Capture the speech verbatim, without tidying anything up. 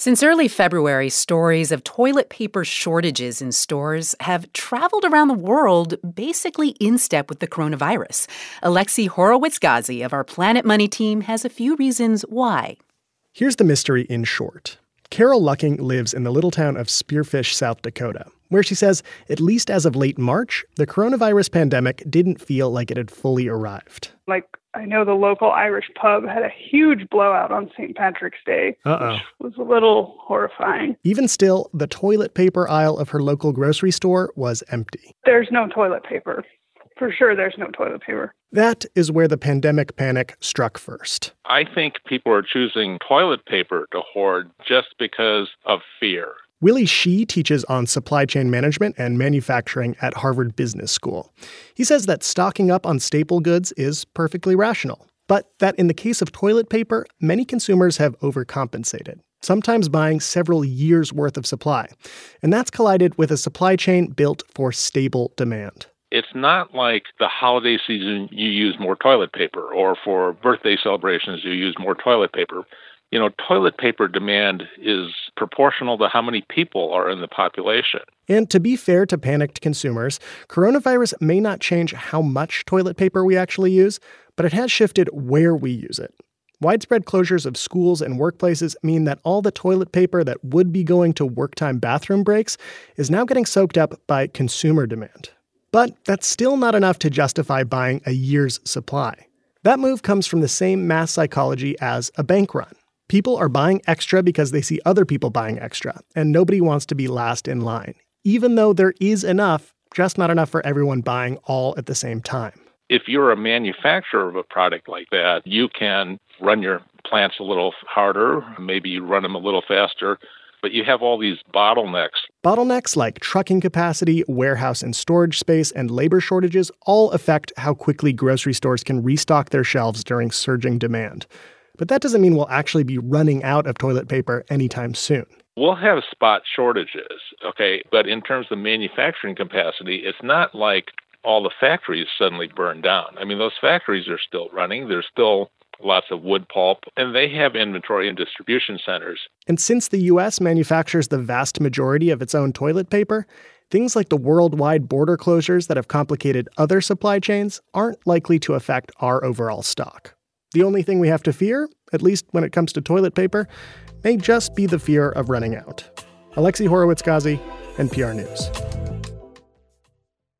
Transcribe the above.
Since early February, stories of toilet paper shortages in stores have traveled around the world basically in step with the coronavirus. Alexi Horowitz-Ghazi of our Planet Money team has a few reasons why. Here's the mystery in short. Carol Lucking lives in the little town of Spearfish, South Dakota, where she says, at least as of late March, the coronavirus pandemic didn't feel like it had fully arrived. Like, I know the local Irish pub had a huge blowout on Saint Patrick's Day, Uh-oh. which was a little horrifying. Even still, the toilet paper aisle of her local grocery store was empty. There's no toilet paper. For sure, there's no toilet paper. That is where the pandemic panic struck first. I think people are choosing toilet paper to hoard just because of fear. Willie Shih teaches on supply chain management and manufacturing at Harvard Business School. He says that stocking up on staple goods is perfectly rational, but that in the case of toilet paper, many consumers have overcompensated, sometimes buying several years' worth of supply. And that's collided with a supply chain built for stable demand. It's not like the holiday season you use more toilet paper, or for birthday celebrations you use more toilet paper. You know, toilet paper demand is proportional to how many people are in the population. And to be fair to panicked consumers, coronavirus may not change how much toilet paper we actually use, but it has shifted where we use it. Widespread closures of schools and workplaces mean that all the toilet paper that would be going to work-time bathroom breaks is now getting soaked up by consumer demand. But that's still not enough to justify buying a year's supply. That move comes from the same mass psychology as a bank run. People are buying extra because they see other people buying extra, and nobody wants to be last in line, even though there is enough, just not enough for everyone buying all at the same time. If you're a manufacturer of a product like that, you can run your plants a little harder, maybe you run them a little faster, but you have all these bottlenecks. Bottlenecks like trucking capacity, warehouse and storage space, and labor shortages all affect how quickly grocery stores can restock their shelves during surging demand. But that doesn't mean we'll actually be running out of toilet paper anytime soon. We'll have spot shortages, okay? But in terms of manufacturing capacity, it's not like all the factories suddenly burn down. I mean, those factories are still running. There's still lots of wood pulp, and they have inventory and distribution centers. And since the U S manufactures the vast majority of its own toilet paper, things like the worldwide border closures that have complicated other supply chains aren't likely to affect our overall stock. The only thing we have to fear, at least when it comes to toilet paper, may just be the fear of running out. Alexi Horowitz-Ghazi, N P R News.